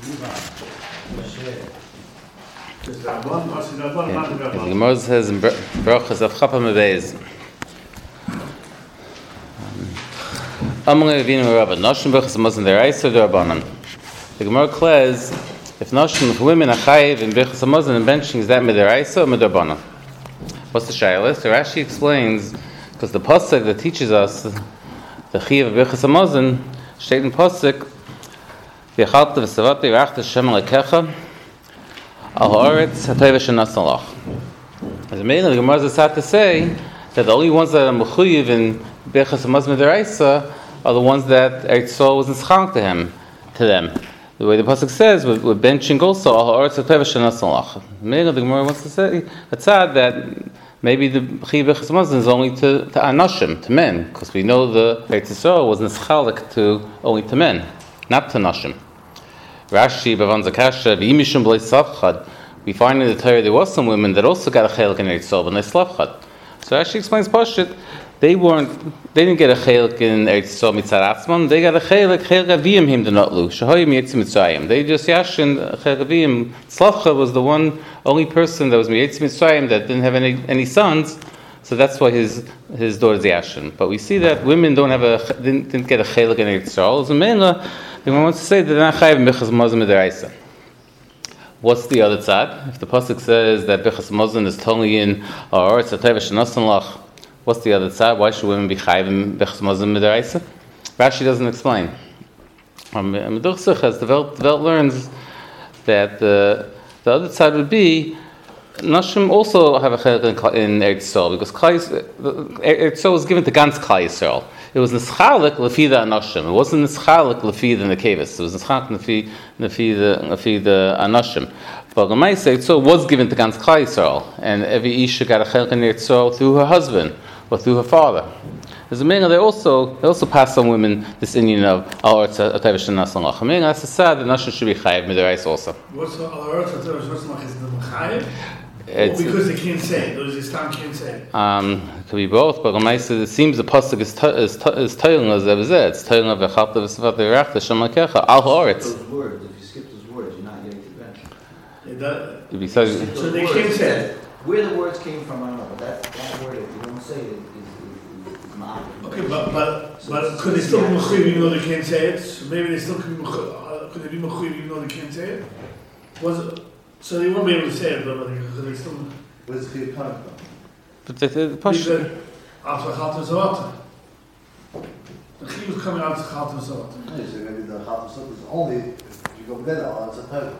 The Gemara says in Brachas of Chapa Mevez. The Gemara declares if women are chayiv in Birchas Hamazon and benching, is that midaraisa or midarbanan? What's the shayla? So Rashi explains, because the pasuk that teaches us the chayiv of Birchas Hamazon, state in pasuk, v'yachalta v'savati v'achta Hashem alekecha al haaretz hatayva shenasan lach. As a main, the Gemara is sad to say that the only ones that are mechuyev in Birchas Hamazon midaraisa are the ones that Eretz Yisrael was nischalek to them. The way the pasuk says, with benching also, al haaretz hatayva shenasan lach. The Gemara wants to say it's sad that maybe the chayiv Birchas Hamazon is only to anashim, to men, because we know the Eretz Yisrael was nischalek only to men, not to nashim. Rashi, Bavan Zakasha, V'imishum b'lei slavchad. We find in the Torah there was some women that also got a chelik in Eretz Yisrael, but they slavchad. So Rashi explains Pashut, they didn't get a chelik in Eretz Yisrael mitzad atzman. They got a chelik aviyim him denotlu. Shahoyim yitzim mitzrayim. They just yashin chelik aviyim. Slavchad was the only person that was mitzim mitzrayim that didn't have any sons. So that's why his daughter's yashin. But we see that women didn't get a chelik in Eretz Yisraal. So mainly, the one wants to say that they're not chayiv in Birchas Hamazon midaraisa. What's the other side? If the pasuk says that Birchas Hamazon is totally in haaretz hatayva shenasan lach, what's the other side? Why should women be chayiv in Birchas Hamazon midaraisa? Rashi doesn't explain. Meduch as the Welt learns that the other side would be Nashim also have a chelik in Eretz Yisrael because Eretz Yisrael was given to Gans Klal Yisrael. It was nischalek lefi the anashim. It wasn't nischalek lefi the nekevis. It was nischalek lefi the anashim. But L'maisa Eretz Yisrael was given to Gans Klal Yisrael, and every isha got a chelik in Eretz Yisrael through her husband or through her father. As a man, they also pass on women this Indian of al haaretz hatayva shenasan lach. I mean, that's the sad that nashim should be chayiv midaraisa also. What's al haaretz hatayva shenasan lach? Is the chayiv? Because they can't say it. Those Islam can't say it. It could be both, but it seems the pasuk is telling us that it's telling of v'chalta v'savati v'rachta Hashem alekecha al haaretz. Those words, if you skip those words, you're not getting to bench. So they can't say it. Where the words came from, I don't know, but that word, if you don't say it, is not. Okay, but could they still be mechuyev even though they can't say it? So maybe they still could be mechuyev even though they can't say it? So they won't be able to say it, but they still. Where's the chiyuv coming from? But the after chalta v'savata. The chiyuv is coming out to chalta v'savata. No, so maybe the chalta v'savata is only if you go together, it's a total.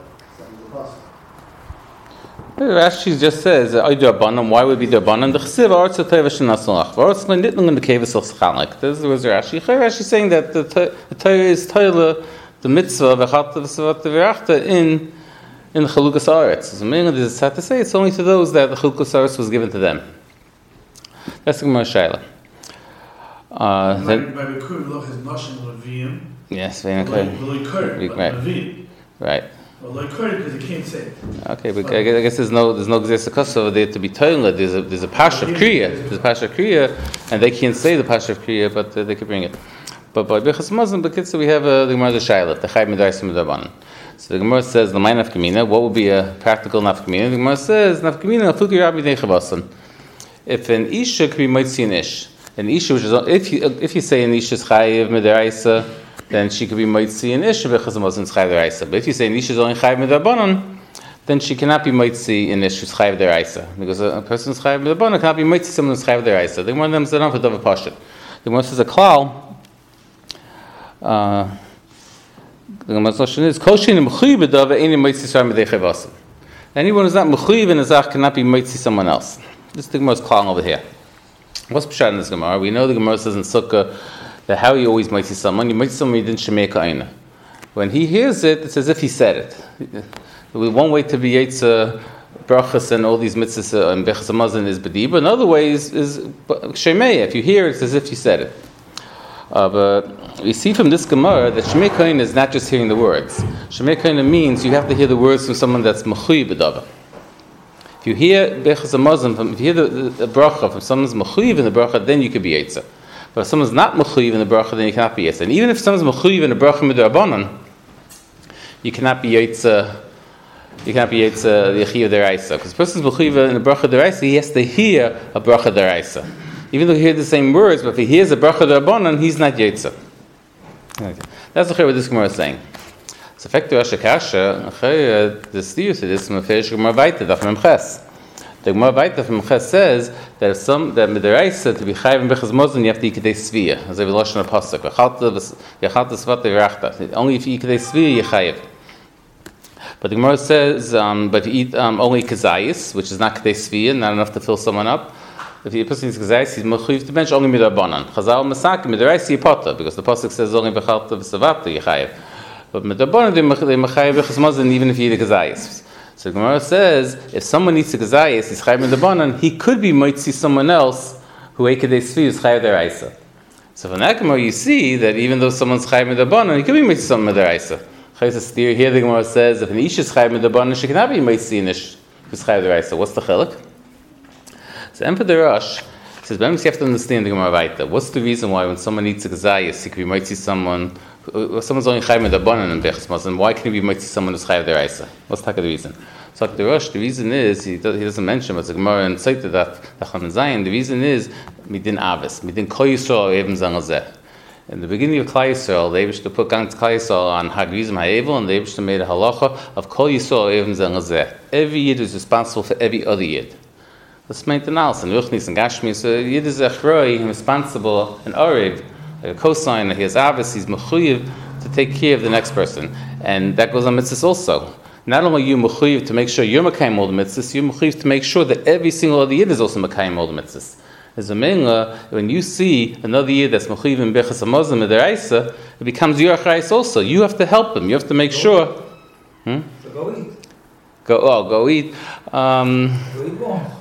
Rashi just says, why would be Darbanan? The Chesiv Haaretz hatayva shenasan lach. Haaretz nitnung in the kevis of Schachanlik. This was Rashi. Rashi saying that the Torah is Torah, the mitzvah v'chalta v'savata v'rachta in Chalukas Haaretz. So mainly this is sad to say it's only to those that the Chalukas Haaretz was given to them. That's the Gemara Shaila. Yes, right. Because they can't say it. Okay, but I guess there's no gzesa over there to be toilet. There's a pasha of kriya. There's a pasha of kriya, and they can't say the pasha of kriya, but they can bring it. But by Birchas Hamazon, so we have the Gemara Shaila, the chayiv midaraisa midarbanan. So the Gemara says the main nafkamina. What would be a practical nafkamina? The Gemara says nafkamina afuki rabbi neichavasan. If an isha could be mitzi an ish, which is if you say an isha is chayiv midaraisa, then she could be mitzi an ish Birchas Hamazon is chayiv deraisa. But if you say an isha is only chayiv midarbanan, then she cannot be mitzi an ish who's chayiv deraisa, because a person who's chayiv midarbanan cannot be mitzi someone who's chayiv deraisa. The Gemara them said on for davar pashut. The Gemara says a klal. The Gemara's notion is koshin mechuyev b'davar ain't mitzi sar midei chayvasim. Anyone who's not mechuyev in a zach cannot be mitzi someone else. This is the Gemara's klal over here. What's pshat in this Gemara? We know the Gemara says in Sukkah that how he always mitzi someone. You mitzi someone you didn't shemeka aina. When he hears it, it's as if he said it. One way to be yetza brachas and all these mitzvahs and Birchas Hamazon is b'diba. Another way is shemeya. If you hear it, it's as if you said it. But we see from this Gemara that Shemei Kohen is not just hearing the words. Shemei Kohen means you have to hear the words from someone that's mechuyev b'davar. If you hear Birchas Hamazon, if you hear the bracha from someone's mechuyev in the bracha, then you could be yetza. But if someone's not mechuyev in the bracha, then you cannot be yetza. And even if someone's mechuyev in the bracha midrabanan, you cannot be Yotze. You cannot be Yotze the Chiyuv Deraisa, because the person's Mechuyev in the Bracha Deraisa, he has to hear a Bracha Deraisa. Even though he hears the same words, but if he hears a Bracha Derabanan, he's not Yotze. Okay. That's the what this Gemara is saying. So, effect to Rosh Hashanah, the stiyus to this Mefesh Gemara Vayta Daf Memches. The Gemara Vayta from Memches says that if that Midaraisa to be Chayiv and Bechaz Mozen, you have to Yikadei Sviyah, as I will lashon a pasuk. Only if you Yikadei Sviyah, you Chayiv. But the Gemara says, but you eat only Kazayis, which is not Kadei Sviyah, not enough to fill someone up. If the person eats Kazayis, he's Mechuyev to bench only Midabanan. Chazal Masaki Midaraisa Yipota, because the pasuk says only Bechalta V'Savata Yechayev. But Midabanan they Mechayev Bechaz Mozen even if you eat a Kazayis. So the Gemara says, if someone eats a Kazayis, he's Chayev Midabanan, he could be Moitzi someone else who ate Kadei Sviyah is Chayev Deraisa. So from that Gemara you see that even though someone's Chayev Midabanan, he could be Moitzi someone Deraisa. Here the Gemara says, if an Ish is Chayev Midabanan, she cannot be Moitzi an Ish who's Chayev Deraisa. What's the Chiluk? So Emperor Darash says, you have to understand the Gemara Vayta. What's the reason why when someone eats a Kazayis, he could be Moitzi someone, someone's only Chayev Midabanan in Bechaz Mozen, why can he be Moitzi someone who's Chayev Deraisa? What's the reason? So the reason is, he doesn't mention, but the Gemara and Saita that Zayin, the reason is, Midin Avis, Midin Kol Yisrael Evim Zangazeh. In the beginning of Klal Yisrael, they wished to put Klal Yisrael on Hagrizim Ha'evel, and they wished to make a halacha of Kol Yisrael Evim Zangazeh. Every Yid is responsible for every other Yid. Let's make the analysis. In Ruchnis and Gashmi, so Yid is Echroi, he's responsible, an Orev, like a cosign, he has Avis, he's Mechuyev to take care of the next person. And that goes on mitzvahs also. Not only are you mechuyev to make sure you're mekayim all the mitzvahs, you're mechuyev to make sure that every single other yid is also mekayim all the mitzvahs. As a meinla, when you see another yid that's mechuyev in bechas hamazon midaraisa, it becomes your achayis also. You have to help him. You have to make sure. So go eat. Go eat. Go eat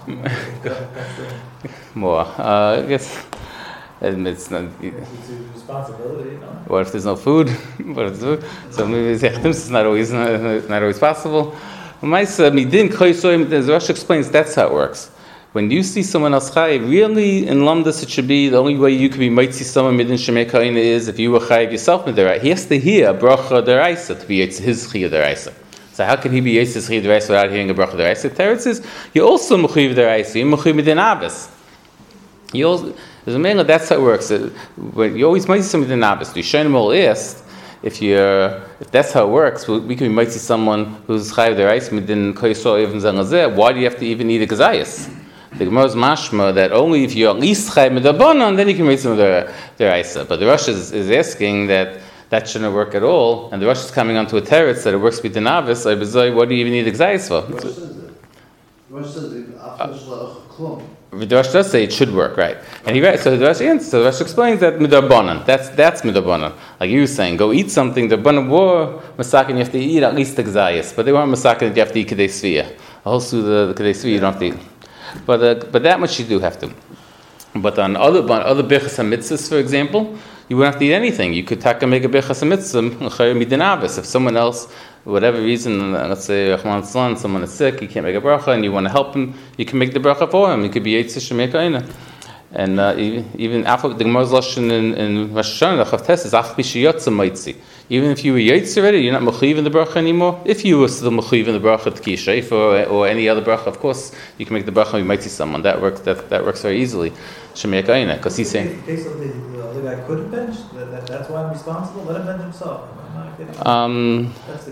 more. More. I guess. It's not. It's a responsibility, no? What if there's no food? So maybe it's not always possible. The Rosh explains that's how it works. When you see someone else chayiv, really in Lamdas it should be the only way you can be might see someone midin shemei kaina is if you were chayiv yourself midiraisa. He has to hear a bracha deraisa to be his chiyuv deraisa. So how can he be his chiyuv deraisa without hearing a bracha deraisa? Teretz is you're also mechuyev deraisa. You're mechuyev midin avis. You also. As a man, that's how it works. When you always might see something in Abbas. Rishonim will ask if that's how it works. We can might see someone who's chayiv deraisa midin kol yisrael even zangazeh. Why do you have to even eat a kazayis? The Gemara is mashma that only if you're at least chayiv midabanan, then you can make some deraisa. But the Rosh is asking that shouldn't work at all, and the Rosh is coming onto a teretz that it works with the navis. What do you even need a kazayis for? Rosh says the Rosh does say it should work, right? And so the Rosh explains that midabanan. That's midabanan. Like you were saying, go eat something. The banan were masakin. You have to eat at least the gzayis, but they weren't masakin that you have to eat kadei sviyah. Also, the kadei sviyah you don't have to eat. But that much you do have to. But on other bechas mitzvahs, for example, you wouldn't have to eat anything. You could make a bechas mitzvah midin avis. If someone else, for whatever reason, let's say Rahman's son, someone is sick, you can't make a bracha, and you want to help him, you can make the bracha for him. It could be Yitzchak Shemei. And even after the Gemara's lashon in Rosh Hashanah, the Chavtes is Ach B'Shiyotza Moitzi. Even if you were Yitzchak already, you're not mechuyev in the bracha anymore. If you were still mechuyev in the bracha T'kisha or any other bracha, of course, you can make the bracha. You might see someone that works. That works very easily. Shemei Kaina, because he's saying. In case of the other guy couldn't bench, that's why I'm responsible. Let him bench himself. I'm not kidding. That's the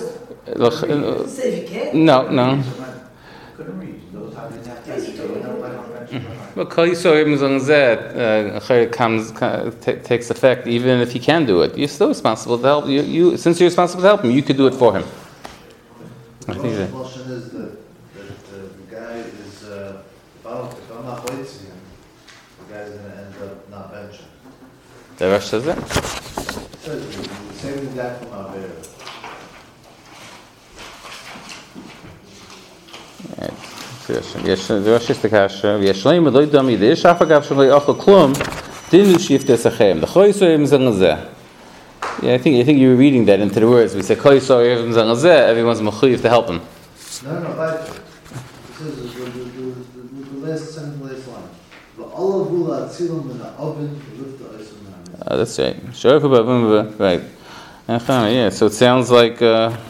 case. No. Couldn't reach. Those times you have to. Well, Kol Yisrael takes effect even if he can do it. You're still responsible to help. You since you're responsible to help him, you could do it for him. The question is that the guy is if I'm not waiting him, the guy's going to end up not benching. The Rosh says that. Saving the guy from Avera. The Rosh is the kasha. V'yashleim lo yidam yidish afagav shaloi achol klum dinu shifte sachem. The Kol Yisrael zangazeh. Yeah, I think you were reading that into the words. We say Kol Yisrael zangazeh. Everyone's mechuyev to help him. No, but this is the last sentence, last line. V'olavula atzilum in the oven with the ice. That's right. Right. Yeah. So it sounds like.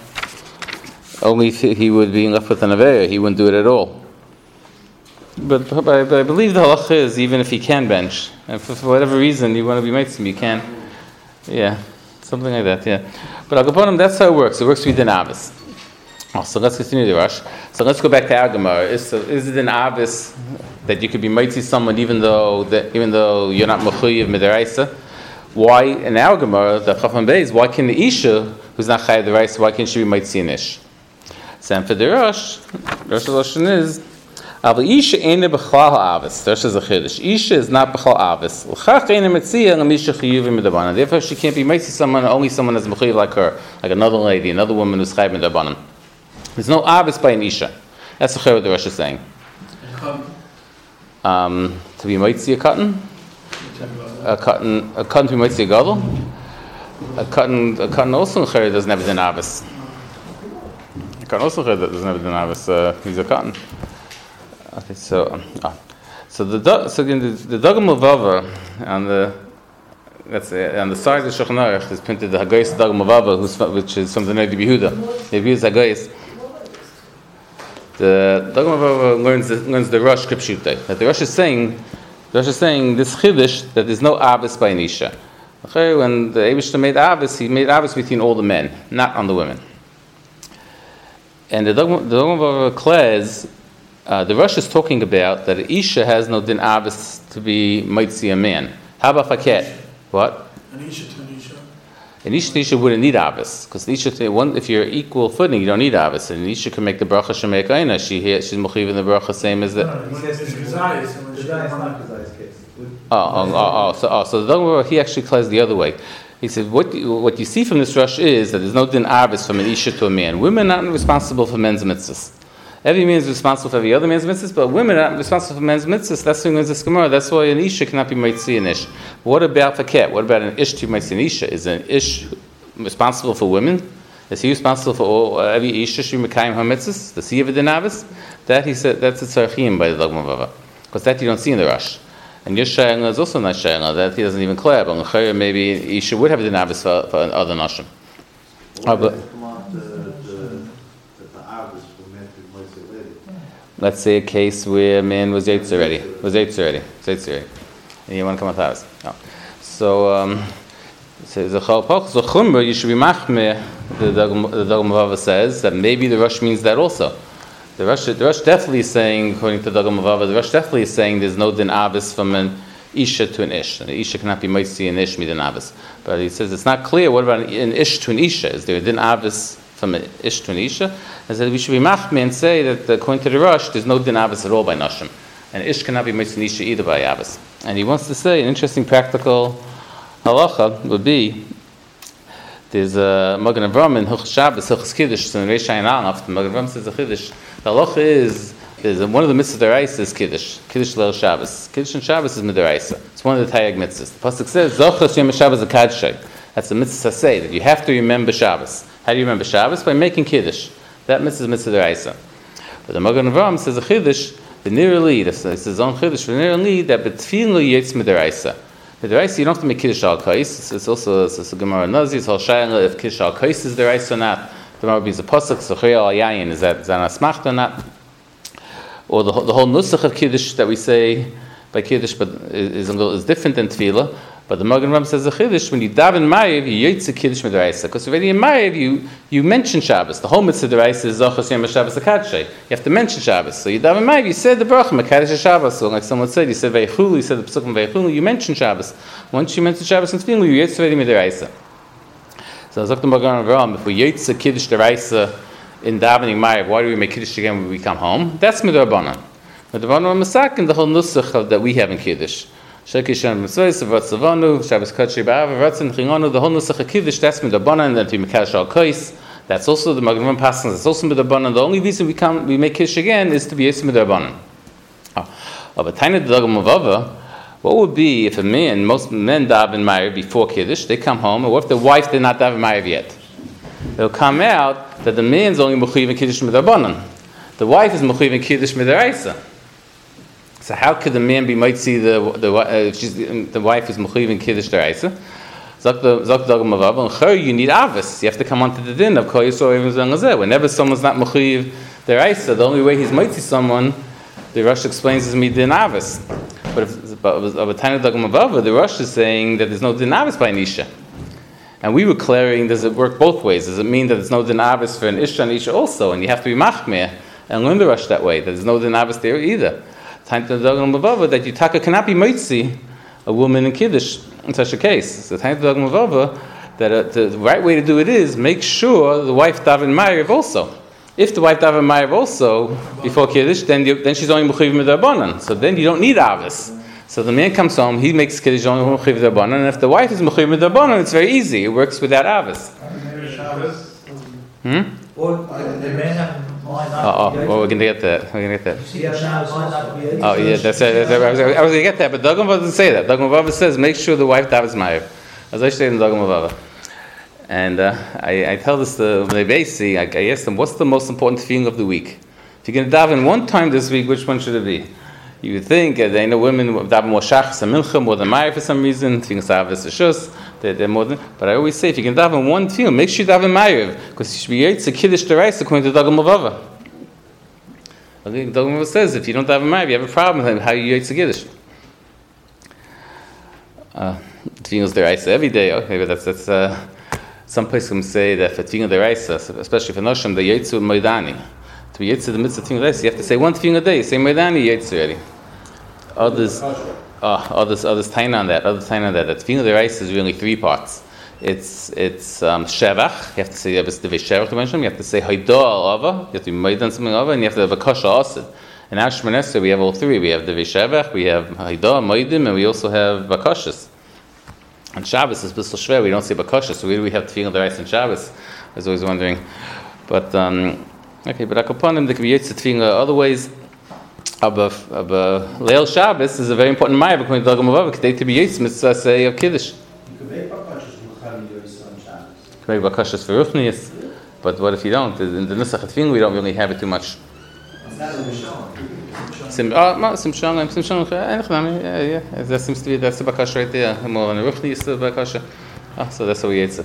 only if he would be left with an aveya, he wouldn't do it at all. But I believe the halacha is even if he can bench, and for whatever reason you want to be meitzim, you can. Yeah, something like that. Yeah, but I'll go upon him. That's how it works. It works with den avis. Oh, so let's continue the rush. So let's go back to our Gemara. Is it an avis that you could be mighty someone even though you're not mechuyev midaraisa? Why in our Gemara the Chafam Beis? Why can the isha who's not chayav the raisa? Why can't she be mighty an ish? So for the rush solution is Aval isha ain't b'chlal avis. There's a chiddush. Isha is not b'chlal avis. L'chach ain't metzia l'misha chiyuvim midabanan. Therefore, she can't be mighty someone. Only someone that's mechuyev like her, like another lady, another woman who's chayav midabanan. There's no avis by an isha. That's what the Rosh is saying. To be mighty a cotton to be mighty a gadol. A cotton also doesn't have an avis. A cotton also doesn't have an avis. He's a cotton. Okay, so again the Dagam Mavava on the side of the Shulchan Aruch is printed the Hagayis Dagam Mavava, which is from the Neder Yehuda. Yehuda's Hagayis. The Dagam Mavava learns the Rosh Kripshutei. That the Rosh is saying this chiddush that there's no avis by an isha. When the Eibishter made avis, he made avis between all the men, not on the women. And the Dagam Mavava declares. The Rosh is talking about that an isha has no din avis to be mitzi a man. How about faket? What? An isha to an isha. An isha to isha wouldn't need avis because the isha if you're equal footing, you don't need avis. And an isha can make the bracha shemek aina. She's mechuyev in the bracha same as the. So the Dagmar he actually claims the other way. He said what you see from this Rosh is that there's no din avis from an isha to a man. Women are not responsible for men's mitzvahs. Every man is responsible for every other man's mitzvahs, but women are not responsible for men's mitzvahs. That's why there's this Gemara. That's why an isha cannot be mitzi an ish. What about faket? What about an ish to mitzi an isha? Is an ish responsible for women? Is he responsible for every isha she mekayim her mitzvahs? Does he have a din avis? That he said that's a tzarchim by the Dagmar Mavava, because that you don't see in the Rosh. And your shayla is also not shayla that he doesn't even clear. But maybe isha would have a din avis for other nashim. Let's say a case where a man was yaitz already, and you want to come out the house. No. So the chumra you should be machmeh. The Dagam Mavava says that maybe the Rosh means that also. The Rosh definitely is saying, according to Dagam Mavava, the Rosh definitely is saying there's no din avis from an isha to an ish. An isha cannot be mitzi an ish midin avis. But he says it's not clear. What about an ish to an isha? Is there a din avis from an ish to an isha? And said we should be machmeh and say that according to the Rosh, there's no din avis at all by nashim, and ish cannot be mitzi an isha either by avis. And he wants to say an interesting practical halacha would be there's a Magen Avraham in Hilchos Shabbos, Hilchos Kiddush, in Reish Ayin Aleph. The Magen Avraham says a Kiddush. The halacha is one of the mitzvahs deraisa is Kiddush Leil Shabbos. Kiddush and Shabbos is midaraisa. It's one of the Tayag mitzvahs. The pasuk says Zochas Yom Shabbos Akadshay. That's the mitzvah say that you have to remember Shabbos. How do you remember Shabbos? By making Kiddush. That mitzvah is mitzvah deraisa. But the Magen Avraham says a Kiddush the nearly. This is his own Kiddush the nearly that betfilin lo yetz midaraisa. Midaraisa, you don't have to make Kiddush al Kais. It's also a Gemara Nazi. It's all shayla if Kiddush al Kais is deraisa or not. The Gemara means a pasuk. So Chayil al Yayin is that an asmacht or not? Or the whole nusach of Kiddush that we say by Kiddush, but is different than Tefillah. But the Magen Avraham says a Kiddush when you daven Ma'ariv, you yotze Kiddush midaraisa. Because already in Ma'ariv you mention Shabbos. The whole mitzvah deraisa is Zochas Yom Shabbos Akadshay. You have to mention Shabbos. So you daven Ma'ariv, you said the bracha Mekadosh Shabbos. So like someone said, you said Veichulu, you said the Pesukim Veichulu. You mention Shabbos. Once you mention Shabbos and Tefillah, you yotze already midaraisa. So Dr. Magen Avraham, if we yotze Kiddush deraisa in davening Ma'ariv, why do we make Kiddush again when we come home? That's midrabanan. Midrabanan masakin the whole nusach that we have in Kiddush. Shekishan Mitzvahs, Vatzavanu, Shabbos Kadshay Ba'av, Ratzin Chingonu, the whole Nusach HaKiddush, that's Midabanan, and then to Mekadosh al Kais, that's also the Magen Avraham Pasuk, that's also Midabanan. The only reason we make Kiddush again is to be Yetz Midabanan. But Tainat Dagam Mavava, what would be if most men daven Ma'ariv before Kiddush, they come home, and what if the wife did not daven Ma'ariv yet? It'll come out that the man's only Mechuyev in Kiddush Midabanan. The wife is Mechuyev in Kiddush Midaraisa. So how could the man be mitzi the wife is mechuyev in Kiddush deraisa? Zok Dagam Avav, and Chur, you need Avis. You have to come onto the din of Kol Yisrael Even Zangazeh. Whenever someone's not Mechuyev Deraisa, the only way he's mighty someone, the Rosh explains is Midin Avis. But of a tiny Dagam Avav, the Rosh is saying that there's no din Avis by an Isha. And we were clearing, does it work both ways? Does it mean that there's no din Avis for an Isha and Isha also, and you have to be Machmeh and learn the Rosh that way, that there's no din Avis there either? Tiny Dagam Avav, that you cannot be mitzi a woman in Kiddush in such a case. So tiny Dagam Avav, that the right way to do it is make sure the wife daven Ma'ariv also. If the wife daven Ma'ariv also before Kiddush, then she's only Mechuyev Midrabanan. So then you don't need Avis. So the man comes home, he makes Kiddush only Mechuyev Midrabanan, and if the wife is Mechuyev Midrabanan, it's very easy. It works without Avis. Or the man Well, we're going to get that. Oh, yeah, that's it. I was going to get that, but Dagam doesn't say that. Dagam Avav says, make sure the wife davens Ma'ariv. As I say in Dagam Avav. And I tell this to the Beisi, I ask them, what's the most important feeling of the week? If you're going to daven one time this week, which one should it be? You would think that they know women daven more shachs and mincha more than Ma'ariv for some reason. Things have this shus. They're more than. But I always say, if you can daven one feeling, make sure you daven Ma'ariv, because you should be yotze Kiddush Deraisa according to Dagam Avav. I think Dagam Avav says if you don't daven Ma'ariv, you have a problem with how you yotze Kiddush. Tefillah Deraisa every day. Okay, but that's some places can say that for Tefillah Deraisa, especially for Noshim, the yotze Moedani. To be yotze the mitzvah Tefillah Deraisa, you have to say one Tefillah a day. Say Moedani, yotze already. Others taina on that. That Tefillah Deraisa is really three parts. It's shevach. You have to say the shevach to mention. You have to say haydah al ava. You have to be made on something ava, and you have to have a kasha asid. In Shemona Esrei we have all three. We have the shevach, we have haydah, maidim, and we also have bakashas. On Shabbos it's bisl shver. We don't say bakashas. So where do we have Tefillah Deraisa on Shabbos? I was always wondering. But okay, but akapanim there can be yotze Tefillah other ways. Leil Shabbos is a very important ma'ariv according to Dagam Avav. Today to be yotze mitzvah say of Kiddush. You can make bakashas on Shabbos. You can make bakashas for Ruchnius, but what if you don't? In the Nusach Tefillah we don't really have it too much. Simshon. Yeah. That seems to be that's the bakasha right there. More than Ruchnius the bakasha. So that's how we yotze.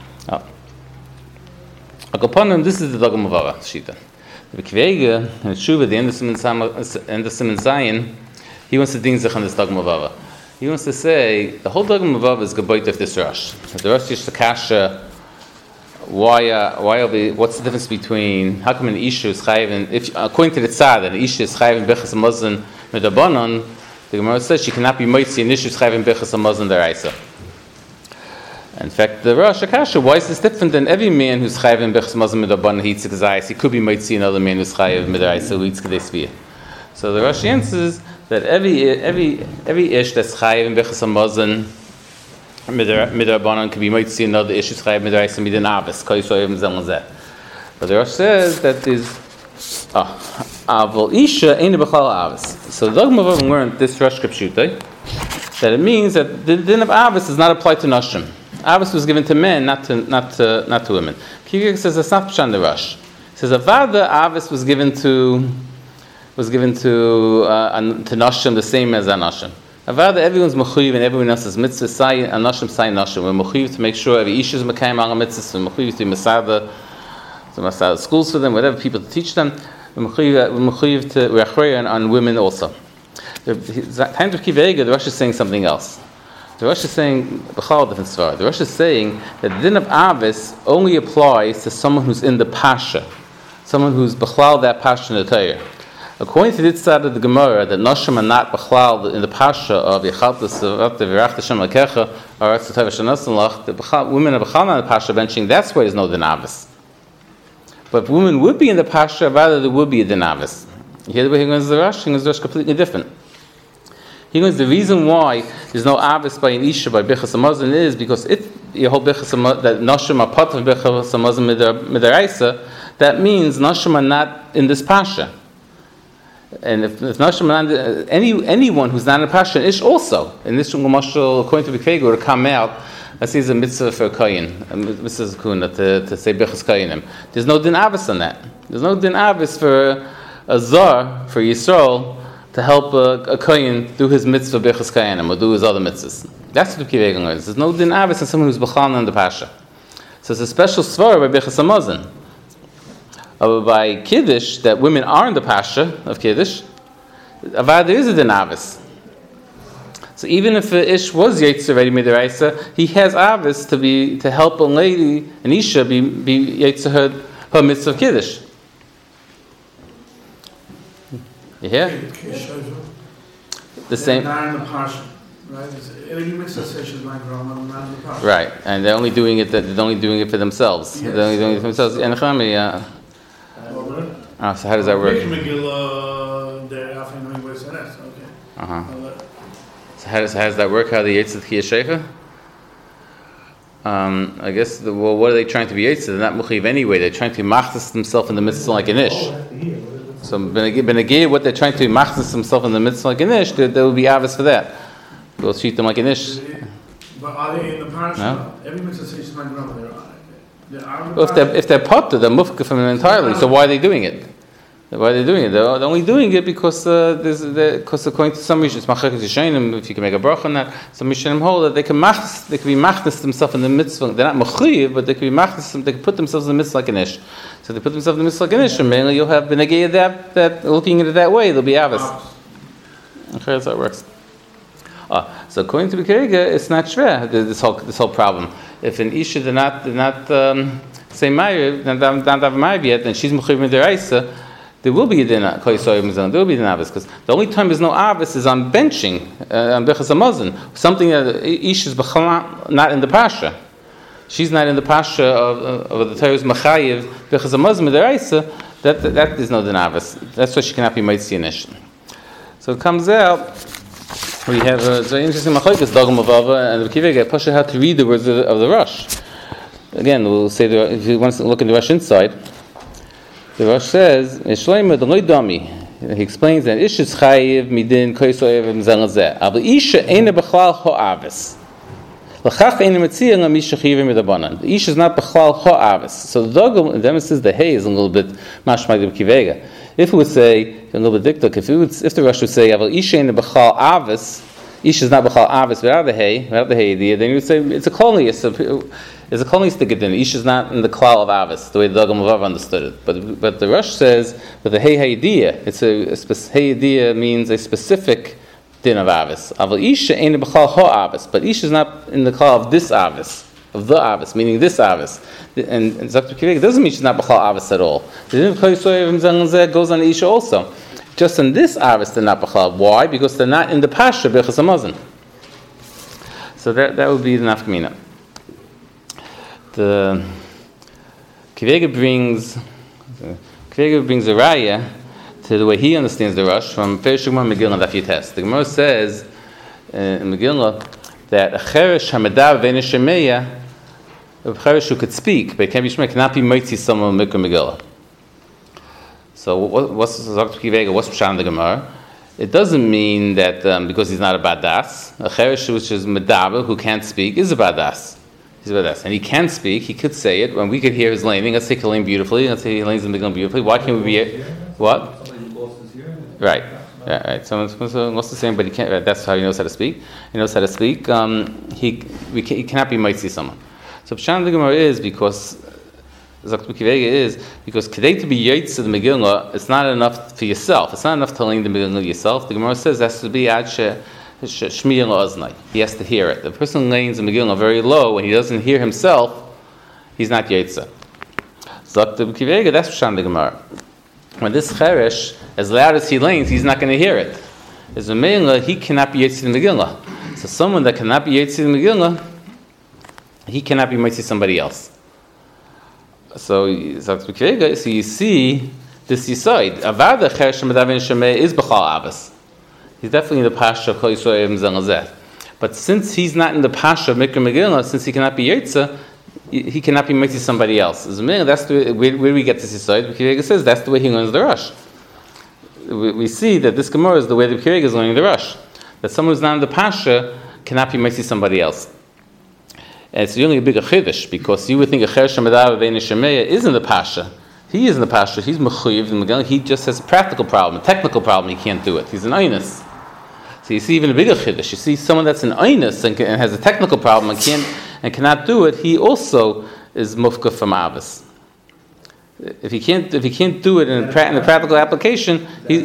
Akapanim, this is the Dagam Avav shita. The Kvege and Shuva, the end of Siman Zayin, he wants to ding zich on this Dagam Avav. He wants to say the whole Dagam Avav is gebayt of this Rosh. The Rosh is the kasha. What's the difference between how come an Isha is chayiv? If according to the Tzad, an Isha is chayiv in Bechas Hamazon Midrabanan, the Gemara says she cannot be mitzi an Isha is chayiv in Bechas Hamazon Deraisa. In fact, the Rosh Hashanah, why is this different than every man who's chayiv in Bechas Hamazon Midrabanan he eats he could be mitzi another man who's chayiv Midraisa who eats Kedei. So the Rosh answers that every ish that's chayiv in Bechas Hamazon Midrabanan can be mitzi another ish is chayiv Midraisa midin Avis. But the Rosh says that is Avol Isha ain't a b'chal Avis. So the Dagam Avav learned this Rosh Kapshutai that it means that the din of Avis does not apply to Nashim. Avis was given to men, not to women. Kiyuk says that's not Pshan the Rosh. He says Avada Avis was given to Nashim the same as Anashim. Avada everyone's mechuyev and everyone else's mitzvah say Anashim say Nashim. We're mechuyev to make sure every Isha is mekayim ala mitzvahs. We're mechuyev to masada schools for them, whatever people to teach them. We're mechuyev to we're achroya on women also. The time of Kivega, the Rosh is saying something else. The Rosh is saying b'chal different svara. The Rosh is saying that the din of Avis only applies to someone who's in the pasha, someone who's b'chal that pasha in the Torah. According to this side of the Gemara, that Noshim are not b'chal in the pasha of Yechaltas V'Rach Hashem Lakecha or Eretz Tov Shanasan Lach, the women are b'chal in the pasha benching. That's why there's no din Avis. But if women would be in the pasha, rather there would be a din Avis. You hear the way he goes to the Rosh? He goes to the Rosh completely different. He goes, the reason why there's no Avis by an Isha by Bechas Hamazon is because your whole Bechas Hamazon, that Noshim are part of Bechas Hamazon Midaraisa, that means Noshim are not in this Pasha. And if Noshim are not, anyone who's not in the Pasha, Ish also. And this Mashal, according to Bikvega, would come out, let's say it's a mitzvah for a Kayin, a mitzvah Kuna, to say Bechas Kayinim. There's no Din Avis on that. There's no Din Avis for a Zar, for Yisrael, to help a Kohen do his mitzvah Bechas Kayanim or do his other mitzvahs. That's what the Kivega learns. There's no din avis in someone who's b'chalna in the pasha. So it's a special svara by Birchas Hamazon. By Kiddush, that women are in the pasha of Kiddush, avad there is a din avis. So even if the ish was Yetzer already midiraisa, he has avis to help a lady, an isha, be Yetzer her mitzvah of Kiddush. You hear? The same. They're in the parsha, right? Every mitzvah says she's my grandma, not in the parsha. Right, and they're only doing it. They're only doing it for themselves. Yes. They're only doing it for themselves. And so how does that work? Megillah, they're after knowing where it's at. Okay. So how does that work? How the Yetzer Kiyah Sheikha? I guess. What are they trying to be Yetzer? They're not Muchiv anyway. They're trying to machzis themselves in the mitzvah like an ish. So benagir, what they're trying to machzis themselves in the mitzvah like an ish, there will be avis for that. We'll treat them like an ish. But are they in the parsha? No. Every mitzvah says she's my grandma. They are in the Well, parsha. if they're potter, they're mufka from it entirely. So why are they doing it? Why are they doing it? They're only doing it because according to some Rishonim, it's Machlokas Rishonim, if you can make a bracha on that, some Rishonim hold that they can be machnas themselves in the mitzvah. They're not mechuyev, but they can be machnas. They can put themselves in the mitzvah like an ish. So they put themselves in the mitzvah like an ish, and mainly you'll have benegei that looking at it that way. They'll be avis. Okay, that's how it works. So according to the Keriga, it's not shver, this whole problem. If an isha they're not say ma'ariv, not have ma'ariv yet, and she's mechuyev midiraisa, there will be a din. There will be an avis, because the only time there's no avis is on benching, on Birchas Hamazon, something that isha is not in the pasha. She's not in the pasha of the Torah's machayev Birchas Hamazon midiraisa. That is no din avis. That's why she cannot be mitzi inish. So it comes out. We have a very interesting machlokes dogma of Ava and the Kivega Pasha how to read the words of the Rosh. Again, we'll say if you want to look in the Rosh inside, the Rosh says, he explains that Ish is chayiv midin koisoyev mzalazeh. But Isha ain't bechlal ho'avis. L'chach ain't metzia l'misha chayiv midabanan. The Ish is not bechlal ho'avis. So the dogma, the emphasis, the hay is a little bit mashmai the Kivega. If it would say a little bit diktuk, if the Rosh would say Aval Isha ain't bechlal avis, Isha is not bechlal avis without the hay idea, then you would say it's a kolnius. It's a kolnius gedin. Isha is not in the klal of avis, the way the Dagam of Av understood it. But the Rosh says that the hay idea, it's hay idea means a specific din of avis. Aval Isha ain't bechlal ho avis, but Isha is not in the klal of this avis. Of the avis, meaning this avis, and Dr. Kivek doesn't mean she's not b'chal avis at all. The din of koysoyev goes on the isha also. Just in this avis, they're not b'chal. Why? Because they're not in the pasha Birchas Hamazon. So that would be the nafkamina. The Kivek brings a raya to the way he understands the Rosh from Perish Gemara Megillah Daf Yutes. The Gemara says in Megillah that a cheresh hamadav v'ein shemeya, a cheresh who could speak but can't be shemeya cannot be mitzi someone mikra Megillah. So what's Dr. Kivega? What's Pshat in the Gemara? It doesn't mean that because he's not a badas, a cheresh which is medaber who can't speak is a badas. He's a badas, and he can speak. He could say it, and we could hear his laning. Let's say he lane beautifully. Let's say he lanes the Megillah beautifully. Why can't we be what? Right. Yeah, right. Someone wants to say, but he can't. That's how he knows how to speak. He knows how to speak. He cannot be mitzi someone. So Pshat the Gemara is because Zaktu Kivega is because kedei to be yotze the Megillah, it's not enough for yourself. It's not enough to learn the Megillah yourself. The Gemara says it has to be ad shmiya la'oznai. He has to hear it. The person lanes the Megillah very low and he doesn't hear himself, he's not yotze. Zaktu Kivega, that's Pshat the Gemara. When this cheresh, as loud as he lanes, he's not going to hear it. As a Megillah, he cannot be Yetzi the Megillah. So someone that cannot be Yetzi the Megillah, he cannot be Yetzi somebody else. So you see this Yisoid. Avada cheresh medavin shemei is b'chal abbas. He's definitely in the pasha of Kol Yisrael Mzalazeh. But since he's not in the pasha of Mikra Megillah, since he cannot be Yetzi, he cannot be mitzi somebody else. As a man, that's the way, where we get this aside. Kivega says that's the way he learns the Rosh. We see that this Gemara is the way the Kivega is learning the Rosh. That someone who's not in the pasha cannot be mitzi somebody else. And it's really a bigger chiddush because you would think a cheresh hamadav v'ein shemeya is in the pasha. He is in the pasha. He's mechuyev in the Megillah. He just has a practical problem, a technical problem. He can't do it. He's an einus. So you see even a bigger chiddush. You see someone that's an einus and has a technical problem and cannot do it. He also is mufka from Abbas. If he can't do it in a practical application, he's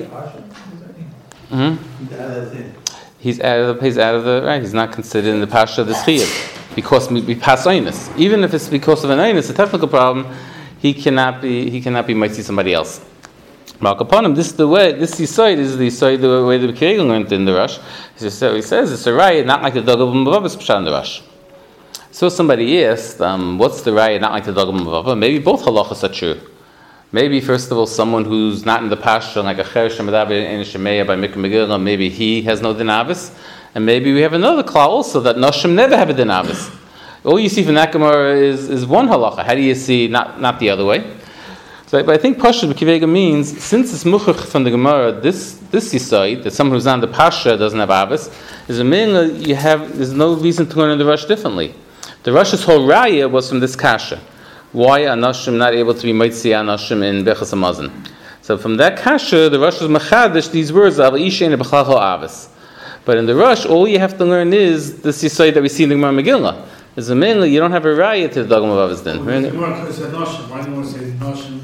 out of the right. He's not considered in the pasha of the chiyuv because we pass einus. Even if it's because of an einus, a technical problem, he cannot be might see somebody else. Mark upon him. This is the way. This yisoid is the yisoid the way the Kegel learned in the Rush. He says it's a raya, not like the dog of Mavavas pshat in the Rush. So somebody asked, what's the raya, not like the dog of Mavavas? Maybe both halachas are true. Maybe first of all, someone who's not in the pasha, like a cher shemadaber in shemeya by Mikra Megillah, maybe he has no dinavis, and maybe we have another klal also that noshim never have a dinavis. All you see from that Gemara is one halacha. How do you see not the other way? But I think Pasha B'Kivega means, since it's muchach from the Gemara, this yisoid, that someone who's on the Pasha doesn't have Abbas, is a meaning there's no reason to learn in the Rush differently. The Rush's whole raya was from this kasha. Why are Anashim not able to be Moitzi Anashim in Bechas HaMazon? So from that kasha, the Rush was machadish these words of Ishein B'chlal Abbas. But in the Rush, all you have to learn is this yisoid that we see in the Gemara Megillah. Is a mainly you don't have a raya to the Dagam of Abbas then. Why do you want to say Noshim?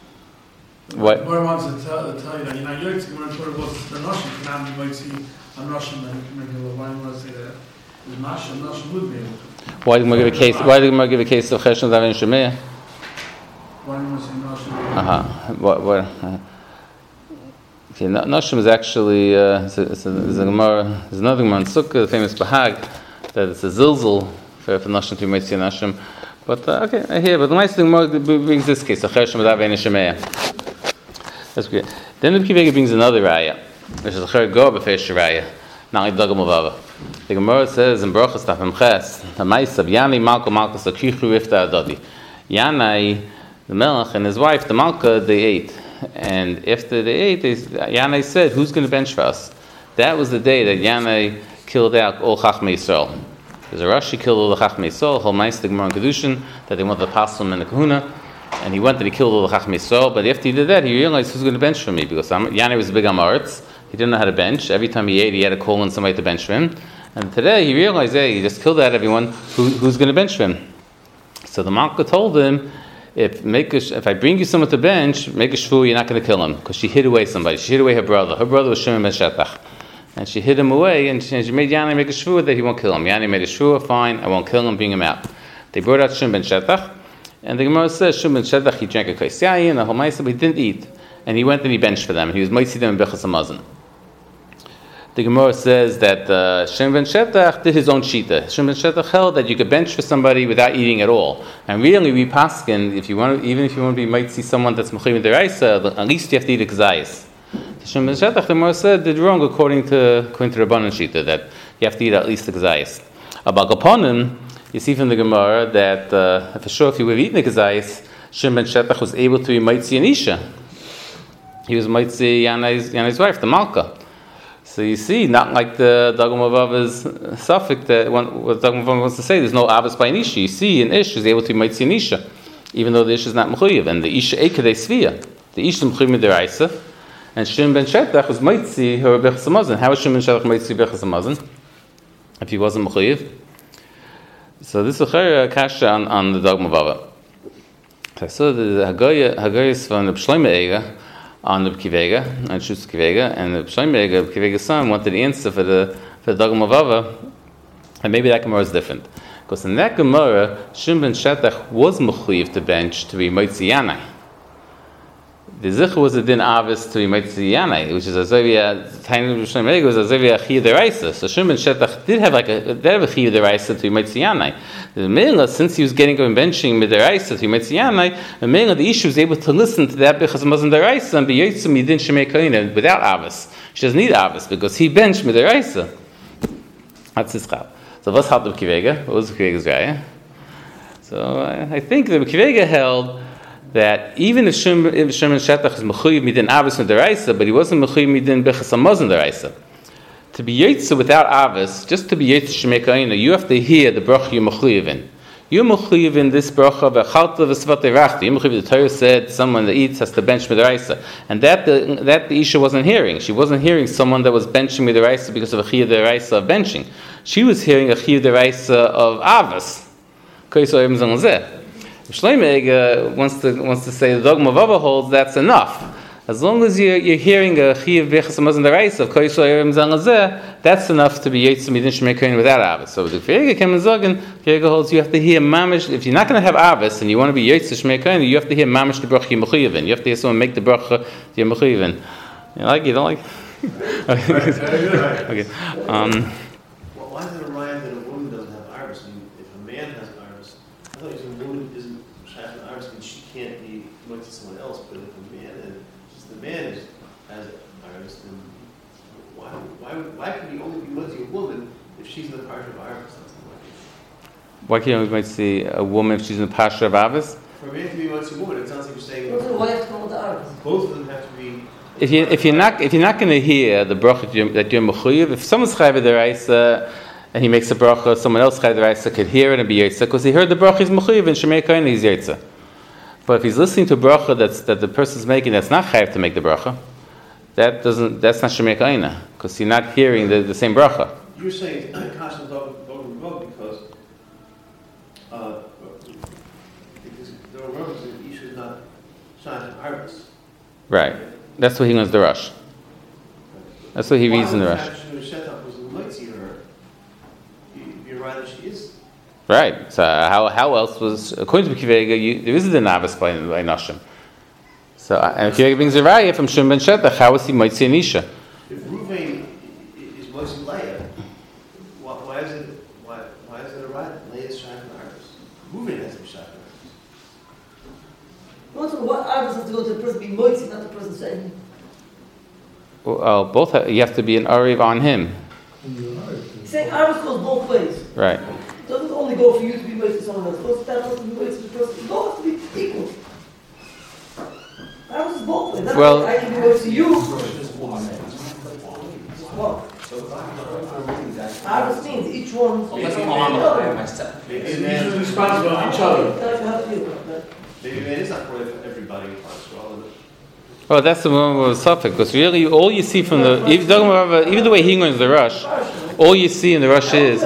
What? Why wants to tell you that you're the Noshim can be might see a Noshim and why do you want to say that? The Noshim would be able to. Why did we give a case? Why did we give a case of Cheshon Davin Shemeh? Why do you want to say Noshim? What? Okay, Noshim is actually it's a Gemara. There's another Gemara in Sukkah, the famous Bahag, that it's a zilzul for Noshim to be might see a Noshim. But okay, I hear. But the nice thing brings this case of Cheshon Davin Shemeh. That's good. Then the Kivega brings another raya, which is a cher go b'feish raya, not like Dagam Avava. The Gemara says in Brachas Tafim Ches, Ha'maisav Yanai Malka Malka Sakichu Rifta Adadi. Yanai, the Melech, and his wife, the Malka, they ate, and after they ate, Yanai said, "Who's going to bench for us?" That was the day that Yanai killed out all Chachmei Yisrael. There's a Rashi killed all the Chachmei Yisrael, whole Ma'aser the Gemara in Kedushin, that they want the Paslim and the Kahuna. And he went and he killed all the Chachmei Yisrael, but after he did that, he realized who's going to bench for me, because Yanai was a big Amaretz. He didn't know how to bench. Every time he ate, he had to call in somebody to bench for him. And today, he realized, hey, he just killed out everyone. Who's going to bench for him? So the Malka told him, if I bring you someone to bench, make a shvu, you're not going to kill him, because she hid away somebody. She hid away her brother. Her brother was Shimon ben Shetach. And she hid him away, and she made Yanai make a shvu that he won't kill him. Yanai made a shvu, fine, I won't kill him, bring him out. They brought out Shimon ben Shetach. And the Gemara says, Shimon ben Shetach, he drank a kais yayin, and a whole ma'aser, but he didn't eat. And he went and he benched for them, and he was might see them in Bechas HaMazon. The Gemara says that Shimon ben Shetach did his own shita. Shimon ben Shetach held that you could bench for somebody without eating at all. And really, we paskin, even if you want to be might see someone that's mechayim deraisa, at least you have to eat a kazayis. Shimon ben Shetach, the Gemara said, did wrong according to Rabbanan shita, that you have to eat at least a kazayis. About Gaponim, you see from the Gemara that for sure, if you would have eaten the kazayis, Shimon ben Shetach was able to be Maitzi Anisha. He was Maitzi Yanai's wife, the Malka. So you see, not like the Dagam Avava's suffix that what Dagam Avava wants to say, there's no Avos by Anisha. You see, an Ish is able to be Maitzi Anisha, even though the Ish is not Mechuyev. And the Isha Ekedei Svia, the Ish is Mechuyev Midiraisa, and Shimon ben Shetach was Maitzi her Bechas HaMazon. How was Shimon ben Shetach Maitzi Bechas HaMazon if he wasn't Mechuyev? So this is a kasha on the Dagam Avava. So I saw the Hagayas from the Shlomo Eiga on the Kivega, on Shus Kivega, and the Shlomo Eiga, Kivega's son, wanted the answer for the Dagam Avava, and maybe that Gemara is different. Because in that Gemara, Shimon ben Shetach was mechuyev to bench to be Moitzi Yanai. The Zichur was a din avis to be Moitzi Yanai, which is a Zevia, Tiny Shlomo Eiga was a Zevia Chiyuv Deraisa. So Shimon ben Shetach did have a Chiyuv Deraisa to be Moitzi Yanai. The Mela, since he was getting going benching with Deraisa to be Moitzi Yanai, the Mela, the issue was able to listen to that Bechas HaMazon Deraisa and be Yotzim Yidin Shemei Koina without avis. She doesn't need avis because he benched with Deraisa. That's his chab. So what's held of Kivega? What was Kivega's raya? So I think the Kivega held that even if Shimon Shetach is mechuyev midin avis from deraisa, but he wasn't mechuyev midin bechas hamazon deraisa. To be yotze without avis, just to be yotze shemei kaina, you have to hear the bracha you're mechuyev in. You're mechuyev in this bracha v'chalta v'svatei rachta. You're mechuyev. The Torah said someone that eats has to bench midaraisa, and that the Isha wasn't hearing. She wasn't hearing someone that was benching midaraisa because of a chiyuv deraisa of benching. She was hearing a chiyuv deraisa of avos. Shlomo wants to say the dogma of Ava holds that's enough. As long as you're hearing a chiyuv bechas hamazon deraisa of koyso yom zangazeh, that's enough to be yetz midin shmeikain without avos. So the Kfirega came and zogen. Kfirega holds you have to hear mamish. If you're not going to have avos and you want to be yetz shmeikain, you have to hear mamish the bracha yemechuyevin. You have to hear someone make the bracha yemechuyevin. You like it? You don't like? Okay. Well, why is it a riot that a woman doesn't have iris? I mean, if a man has iris, I thought you said a woman isn't shaykh with iris and she can't be much to someone else. But if a man has iris, then why can he only be much to a woman if she's in the parsha of iris? Why can't we might see a woman if she's in the parsha of avos? For a man to be much to a woman, it sounds like you're saying Why have to go with the iris? both of them have to be. If you're not going to hear the bracha that you're mechuyev, if someone's chayv deraisa and he makes a bracha, someone else chayv deraisa could hear it and be yetza because he heard the bracha is mechuyev and shemei kain he's yetza. But if he's listening to a bracha that the person's making that's not chayv to make the bracha, that's not shemei kain because you're not hearing the same bracha. You're saying constant because there are rumors that Isha is not shaykh with iris. Right. That's what he learns the Rush. That's what he reads in the Rush. Right. So how else was, according to Kivega, there is a Navis by Nashim. So and Kivega brings a raya from Shimon ben Shetach. How is he Moitzi Nisha? If Ruvain is Moitzi Leia, why is it a raya? Leia is shaykh with iris. Ruvain has to be shaykh with iris. What iris has to go to the person being moitzi, not the person saying? Well, both you have to be an ariv on him. He's saying iris goes both ways. Right. It doesn't only go for you to be moitzi to someone else. It goes to that person to be moitzi to the person. It goes to be equal. Iris is both ways. That's Well, why I can be moitzi to you. What? Iris means each one. Maybe a man He's responsible for each other. Maybe a man is not for everybody. Well, that's the moment of suffix because really all you see from even the way he learns the Rush, all you see in the Rush is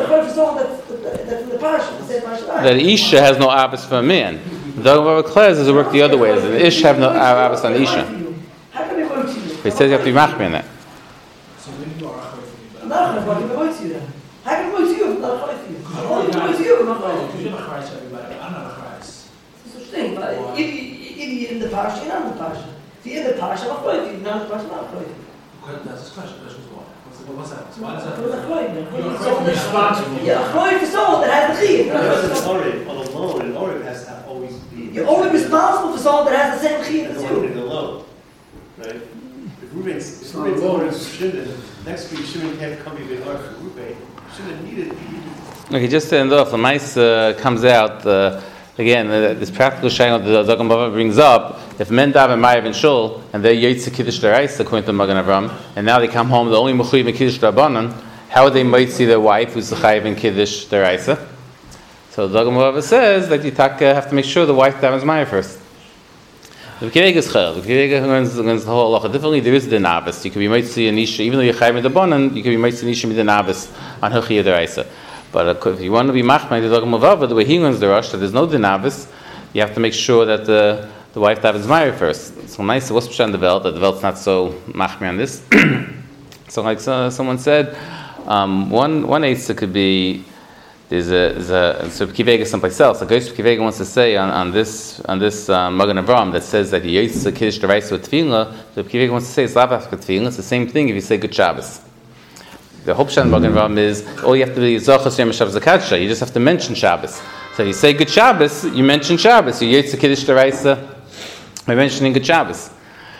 that Isha has no abbas for a man. The Dogma of Klez is a work the other way. The Ish have no abbas on Isha. He says you have to be machmir in that. So when you are a I'm not going to voice you then. How can I voice you? I'm not going to voice you. I'm only going to voice you. I'm not going to voice you. I'm not It's such a thing. But if you're in the parsha, you're not in the parsha. If you're in the parsha, I'm going to voice you. If you're not in the parsha, I'm not going to voice you. That's his question. What's that? Why is that? Responsible. You're a for someone that has the chiyuv. An Oriv has to always be. You're only responsible for someone that has the same chiyuv as you. Alone, right? If Reuben's Shimon, next week Shimon can't come be the Lord for Reuben. Shimon needed. Okay, just to end off, the mice comes out again. This practical shayla the Dogma Bava brings up. If men daven Ma'ariv and Shul and they're Yotze Kiddush D'Oraisa according to Magen Avram, and now they come home, the only Mechuyev in Kiddush D'Rabbanan, how would they might see their wife who's the Chayiv in Kiddush D'Oraisa? So the Dogma Bava says that you have to make sure the wife davens Ma'ariv first. The Kivega is chayil. The Kivega learns the whole halacha differently. There is the navis. You can be Moitzi and Isha, even though you're Chayiv in the Bonan, you can be Moitzi and Isha with the navis on Hilchiyah D'Oraisa. But if you want to be machmir, the Dogma Bava, the way he learns the Rosh, that there's no dinavis, you have to make sure that the wife davens Ma'ariv first. So nice. What's Pshat the Velt's not so machmir on this. So like someone said, one eitzah could be so Kivega someplace else. Like Kivega wants to say on this Magen Avram that says that you Yotze Kiddush D'Oraisa with Tefillah. So Kivega wants to say it's lav after Tefillah. It's the same thing if you say Good Shabbos. The whole Pshat Magen Avram is all you have to be Zochas Yom Shabbos Zakatsha. You just have to mention Shabbos. So if you say Good Shabbos, you mention Shabbos. You Yotze Kiddush D'Oraisa by mentioning Good Shabbos.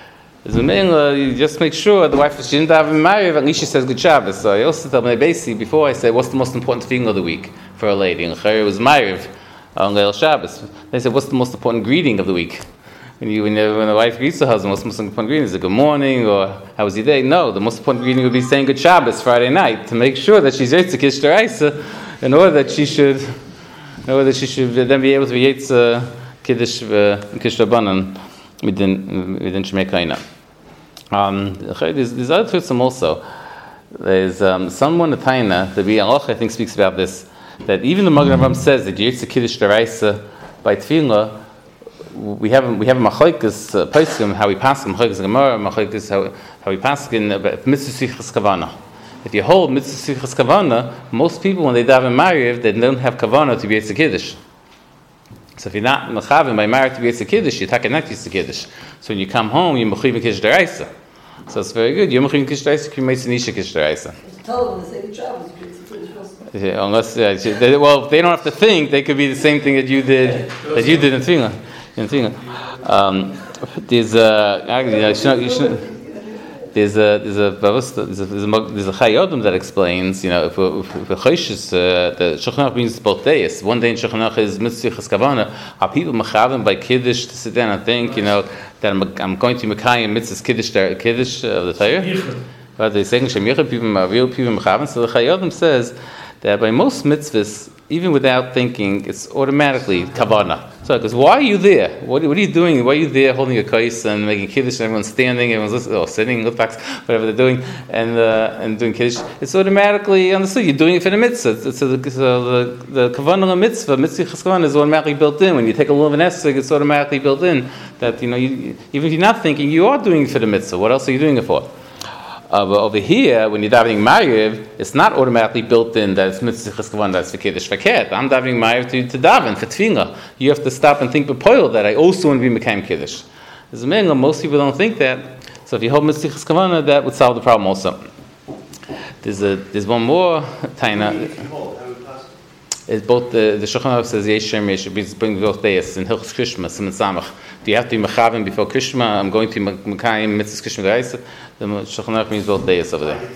You just make sure the wife, if she didn't have a Ma'ariv, at least she says Good Shabbos. So I also tell my Basi before I say, what's the most important thing of the week for a lady? And it was Ma'ariv on Leil Shabbos. They said, what's the most important greeting of the week? When the wife greets her husband, what's the most important greeting? Is it good morning or how was your day? No, the most important greeting would be saying Good Shabbos Friday night to make sure that she's Yotze Kiddush D'Oraisa in order that she should whether she should then be able to be Yetz Kiddush Rabbanan within Shemei Kaina. There's other truths also. There's someone at Taina, the Bi'alach, I think, speaks about this, that even the Magen Avraham says that Yetz Kiddush Daraisa by Tefillah, we have a Machlokes Poskim, how we pass Machlokes Gemara, Machlokes how we pass in Mitzvah Sichas Kavana. If you hold Mitzvah Sichas Kavana, most people when they daven Mariv, they don't have Kavana to be Yetz Kiddush. So if you're not Mechavim by Mariv to be Yetz Kiddush, you're taking not Yetz Kiddush. So when you come home, you're Mechiv Kiddush Daraisa. So it's very good. You're Mechiv Kiddush Daraisa, you're Mechiv Kiddush Daraisa. Tell them to say the travels. Yeah, unless if they don't have to think, they could be the same thing that you did in Tefillah. There's a Chayyim that explains, if we're choishes, the Shulchan Aruch means both days. One day in Shulchan Aruch is Mitzvah Cheskavana. Are people mechavim by Kiddush to sit down and think, that I'm going to Mekayim Mitzvah Kiddush of the Torah? But they say people are real people mechavim. So the Chayyim says that by most mitzvahs, even without thinking, it's automatically kavana. So, because why are you there? What are you doing? Why are you there holding a kais and making kiddush and everyone's standing, everyone's listening, or sitting, whatever they're doing, and doing kiddush? It's automatically understood. You're doing it for the mitzvah. So the kavana mitzvah cheskavana is automatically built in. When you take a lulav and esrog, it's automatically built in that even if you're not thinking, you are doing it for the mitzvah. What else are you doing it for? But over here, when you're davening Mariv, it's not automatically built in that it's mitzvah cheskavana, that's for kiddush faket. I'm davening Mariv to daven for tefillah. You have to stop and think b'poil that I also want to be mekayim kiddush. As a minimum, most people don't think that. So if you hold mitzvah cheskavana, that would solve the problem also. There's one more taina. It's both the Shulchan Aruch says Yeshem Yesh bring both days in Hilchos Krishma Siman Samach. Do you have to be mechavim before Krishma? I'm going to Mekayim Mitzvah Krishma Daraisa. The Shulchan Aruch means both days over there.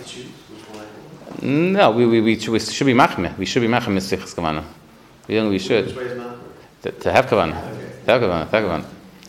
No, we should be machmeh. We should be machmeh Mitzvah Cheskavana. We should to have kavana. To have kavana.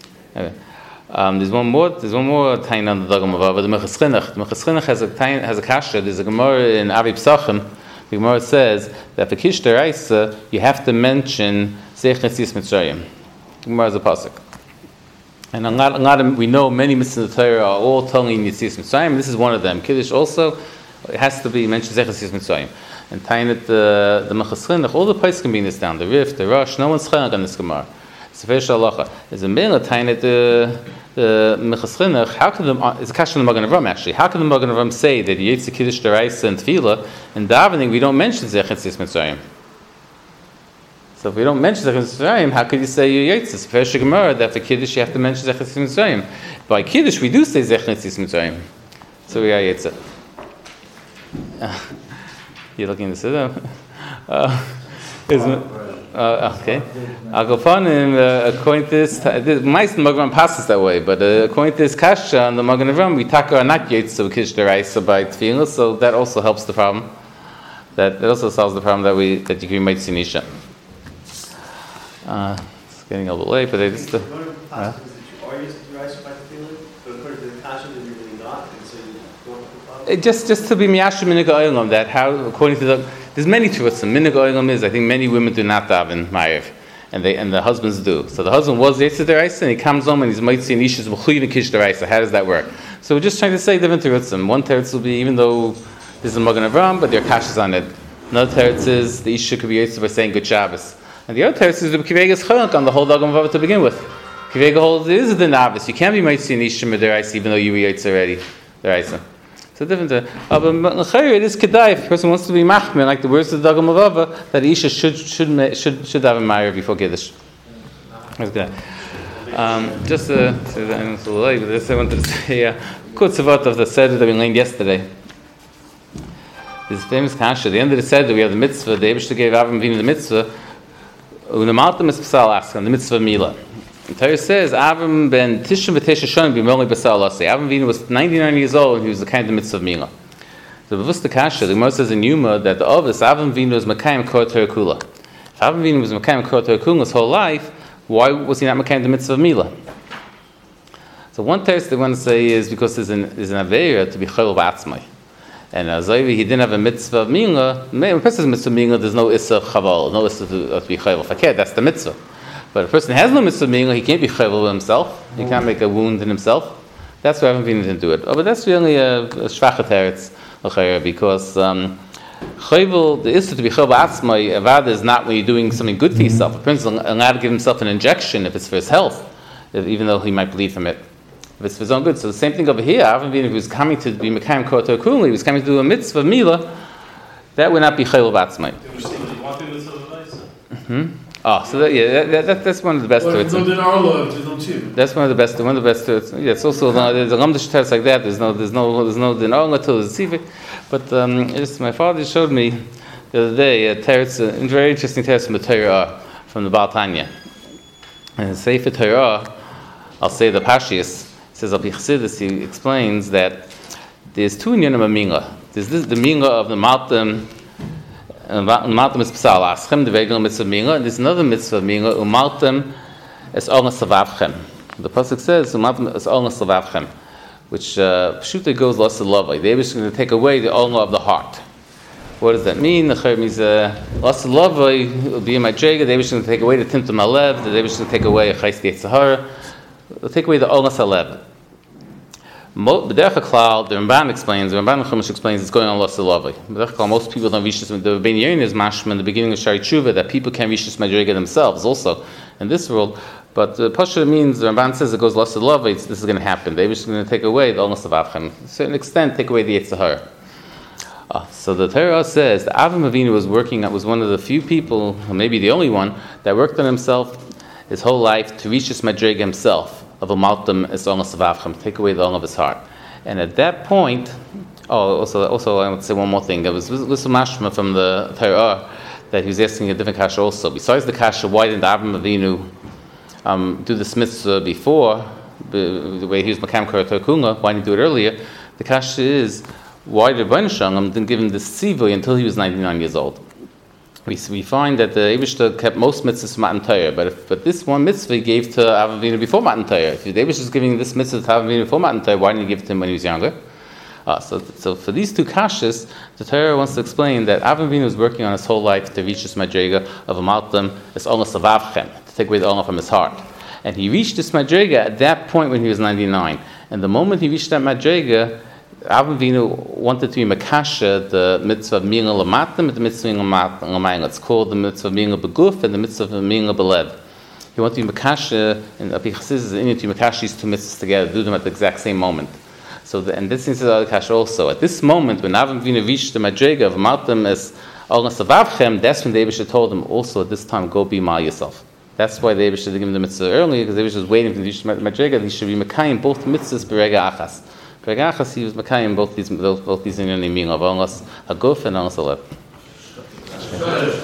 There's one more taina on the Dagam of the Mechas Chinuch. The Mechas Chinuch has a kasha. There's a Gemara in Avi Psachim. The Gemara says that for Kish Daraisa you have to mention Zeich Netzias Mitzrayim. The Gemara is a pasuk, and a lot of we know many mitzvahs in the Torah are all telling Netzias Mitzrayim. This is one of them. Kiddush also it has to be mentioned Zeich Netzias Mitzrayim. And Tainat the Mechas Chinuch, all the places can be in this down. The Rif, the Rosh, no one's chaylik on this Gemara. It's a very shalacha. There's a minute Tainat the Mechas Chinuch. How can it's a question of the Magen Avraham actually. How can the Magen Avraham say that Yetz Kiddush Daraisa and Tefillah and davening we don't mention Zeich Netzias Mitzrayim? So if we don't mention Zeich Netzias Mitzrayim, how could you say you Yetz? It's very Gemara that for Kiddush you have to mention Zeich Netzias Mitzrayim. By Kiddush we do say Zeich Netzias Mitzrayim. So we are Yetz. You're looking to sit down. Okay. I'll go fun and according to this, most Magen Avraham passes that way, but according to this kasha on the Magen Avraham, we taka are not Yetz of Kiddush Daraisa by Tefillah, so that also helps the problem. That also solves the problem that you can make sinisha. It's getting a little late, but it's the. Just to be miyashim minig ha'olam, that how according to there's many truths. Minig ha'olam is I think many women do not daven ma'ariv, and the husbands do. So the husband was Yetz Daraisa and he comes home and he's mitzi and ishes b'chuy and kish Daraisa. How does that work? So we're just trying to say different terutzim. One teretz will be even though this is a Magen Avraham, but there are kashas on it. Another teretz is the isha could be Yetz by saying good Shabbos, and the other teretz is the kivega's chaylik on the whole dagam of to begin with. Kivega holds it is the novice. You can't be mitzi and isha Daraisa even though you were Yetz already Daraisa. So different. But it is kedai if a person wants to be machmir, like the words of the Dagam of Ava, that Isha should have a Meir before Kiddush. That's good. Just I wanted to say Kutzavot of the Seder that we learned yesterday. This famous kasha. At the end of the Seder, we have the mitzvah. The Eibishter gave Avram Avinu the mitzvah. Unamaltam is Pesal Askan, the mitzvah Mila. The Torah says Avram ben Tishon v'Tesha Shonim b'Moli Basal Lasei. Avram Avinu was 99 years old and he was the kind of mitzvah of Mila. So B'vus Kasha, the Gemara says in Yuma that the Ovis Avram Avinu was Mekayim Kor Torah Kula. If Avram Avinu was Mekayim Kor Torah Kula his whole life, why was he not Mekayim the mitzvah of Mila? So one test they want to say is because there's an Aveira to be Chol B'Atzmai. And he didn't have a mitzvah of minga. When a person has a mitzvah of minga, there's no issa of chaval, no issa to be chayvel fakir. That's the mitzvah. But a person has no mitzvah of minga, he can't be chayvel with himself. He can't make a wound in himself. That's why I haven't been to do it. Oh, but that's really a shvachet teretz because chayvel, the issa to be chayvel atzmai avad is not when you're doing something good for yourself. A person is allowed to give himself an injection if it's for his health, even though he might bleed from it. If it's for his own good. So the same thing over here. Avram Avinu, if he was coming to be Mekayim Kotor Kuli, he was coming to do a mitzvah of Mila, that would not be Chayil Batzmai. So that's one of the best teretz. That's one of the best. One of the best teretz. Yeah, it's also there's a Ramdish teretz like that. There's no dinar until the tzivik. But my father showed me the other day a teretz, a very interesting teretz from the Torah, from the Baal Tanya. And the Sefer Torah, I'll say the Pashias. Says Al Pi Chassidus, he explains that there's two inyanim of minga. There's the minga of the maltam. Maltam is psal aschem, the regular mitzvah minga, and there's another mitzvah minga. Umaltam es olna savavchem. The pasuk says umaltam es olna savavchem, which pshuta goes lost of love. They were going to take away the olna of the heart. What does that mean? The chayr means lost of love will be in my jega. They were going to take away the timtum alev. They were going to take away a chayis yitzhahara. They'll take away the olnas alev. B'derech HaKlal, the Ramban explains, the Ramban Chumash explains it's going on loss of love. B'derech HaKlal, most people don't reach this. The Ben Yerin is mashma in the beginning of Shari Tshuva that people can reach this madriga themselves also in this world. But Pasha means, the Ramban says it goes loss of love, this is going to happen. They're just going to take away the olnas of avchem. To a certain extent, take away the Yitzhahara. So the Torah says that Avram Avinu was one of the few people, or maybe the only one, that worked on himself his whole life to reach this madriga himself of a maltam is olnas avavchem, take away the olna of his heart. And at that point, also I want to say one more thing. There was mashma from the Torah that he was asking a different kasha also. Besides the kasha, why didn't Avram Avinu do this mitzvah before, the way he was makam korator kunga? Why didn't he do it earlier? The kasha is, why did Rebbeinu Shalom didn't give him this tzivui until he was 99 years old? We find that the Eibishter kept most mitzvahs from Matan Torah, but this one mitzvah he gave to Avram Avinu before Matan Torah. If the Eibishter is giving this mitzvah to Avram Avinu before Matan Torah, why didn't he give it to him when he was younger? So for these two kashas, the Torah wants to explain that Avram Avinu was working on his whole life to reach this madrega of a maltam, this olnas avavchem, to take away the olna from his heart. And he reached this madrega at that point when he was 99. And the moment he reached that madrega, Avram Avinu wanted to be makasha the mitzvah of minga lamatim and the mitzvah of minga lamayim. It's called the mitzvah of minga beguf and the mitzvah of minga belev. He wanted to be makasha, and Al Pi Chassidus is in to makasha these two mitzvahs together, do them at the exact same moment. And this is the other kasha also. At this moment, when Avram Avinu reached the madrega of maltam as olnas avavchem, that's when the Eibishter told him also at this time, go be mal yourself. That's why the Eibishter didn't give him the mitzvah earlier, because the Eibishter was waiting to reach the madrega. He should be makayim both mitzvahs berega achas. Berega achas, he was makayim both these inyanim of olnas haguf and olnas alev.